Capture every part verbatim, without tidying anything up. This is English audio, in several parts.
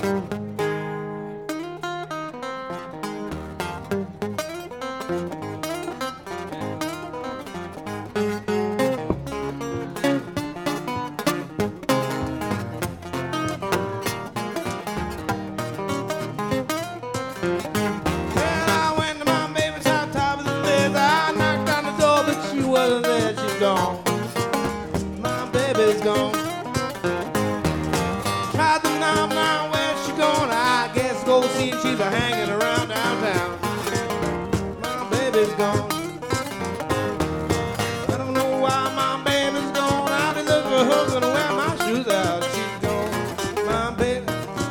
Gone. My baby's gone. Tried to know now where she gone. I guess go see if she's a hanging around downtown. My baby's gone. I don't know why my baby's gone. I've been looking for her, gonna wear my shoes out. She's gone. My baby.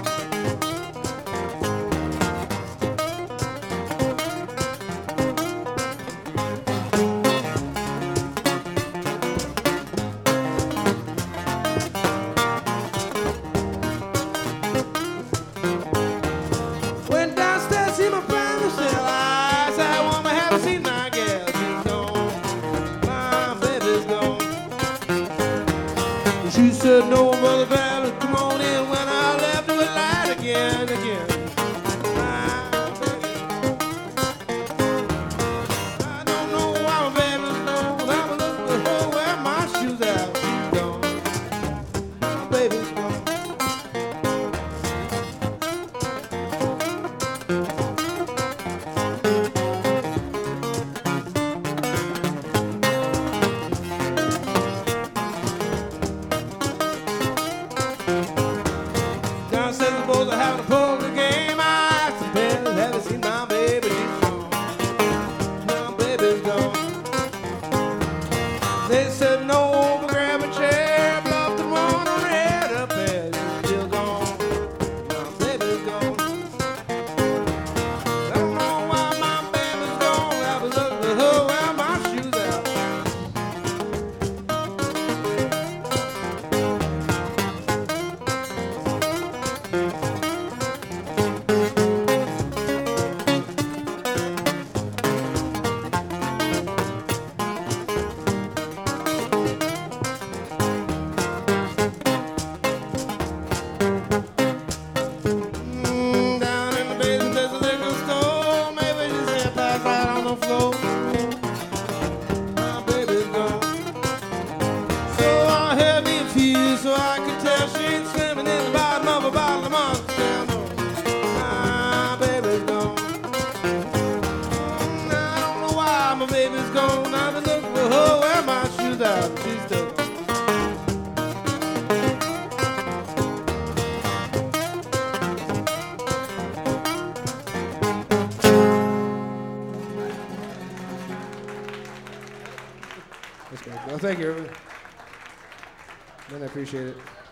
She said, no, Brother Travis, come on in. When I left, it was light again, again. My baby. I don't know why my baby's gone. I'm looking for her, wear my shoes out. She's gone. My baby's gone. Supposed to have a poker game. I asked the parents, have you seen my baby? She's gone. My baby's gone. They said no, but grab a chair, bluff the one on the head up there. She's still gone. My baby's gone. I don't know why my baby's gone. I was looking for her, wear my shoes out. So I can tell she's swimming in the bottom of a bottle of Monster. My baby's gone. I don't know why my baby's gone. I've been looking for her, wear my shoes out. She's still gone. That's great. Well, thank you, everyone. Man, I appreciate it.